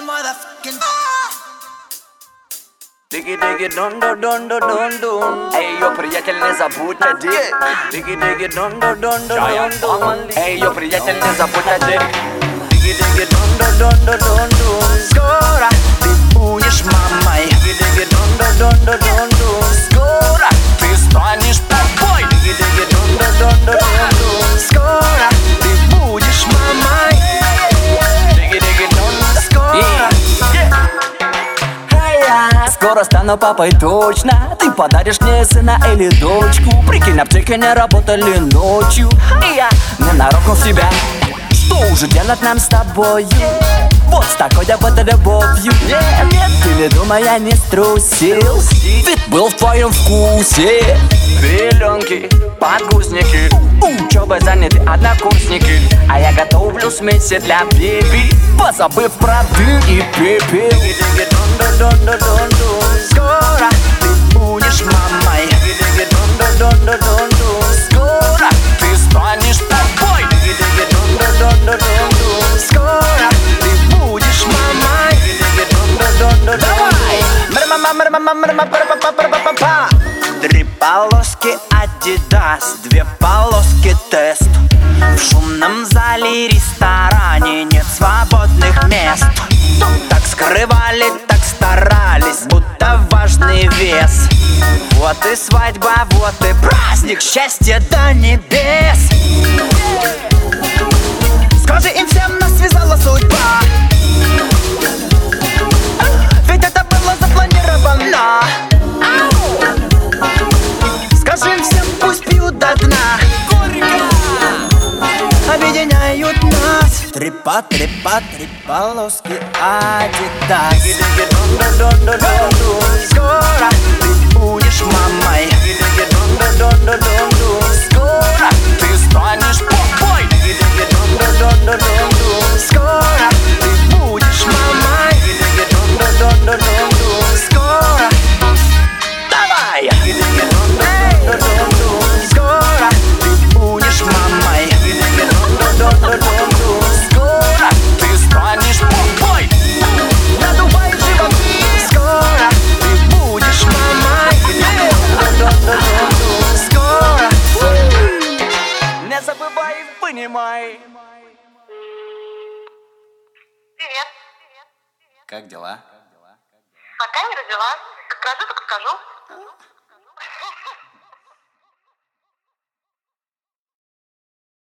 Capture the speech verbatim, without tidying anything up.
motherfucking. Диги-диги дон-дон-дон-дон-дон. Эй, йо, приятель, не забудь одеть. Диги-диги дон-дон-дон-дон-дон. Эй, йо, приятель, не забудь одеть. Диги-диги дон-дон-дон-дон-дон. Скоро ты будешь мамой. Диги-диги дон-дон-дон-дон-дон. Скоро ты станешь папой. Диги-диги дон-дон-дон-дон-дон. Скоро ты будешь мамой. Диги-диги дон. Скоро. Скоро стану папой точно. Ты подаришь мне сына или дочку. Прикинь, аптеки не работали ночью. И я ненароком себя. Что уже делать нам с тобою? Вот с такой вот любовью. Нет, нет, ты не думай, я не струсил. Ведь был в твоем вкусе. Пеленки, подгузники, учебой заняты однокурсники. А я готовлю смеси для беби, позабыв про дым и пепел. Скоро ты будешь мамой. Скоро ты станешь папой. Скоро ты будешь мамой. Давай! Три полоски Adidas, две полоски тест. В шумном зале ресторане нет свободных мест. Так скрывали, так старались, будто важный вес. Вот и свадьба, вот и праздник, счастье до небес. Скажи им всем, нас связала судьба. Ведь это было запланировано. Скажи им всем, пусть пьют до дна. Объединяют нас. Три по три по три полоски Adidas. Скоро ты будешь мамой. Скоро ты станешь папой. Скоро ты будешь мамой. Скоро. Давай! Скоро ты будешь мамой. Скоро ты станешь папой. Надувай животы. Скоро ты будешь мамой. Скоро. Не забывай, понимай. Привет. Как дела? Пока не родила. Как скажу, так скажу.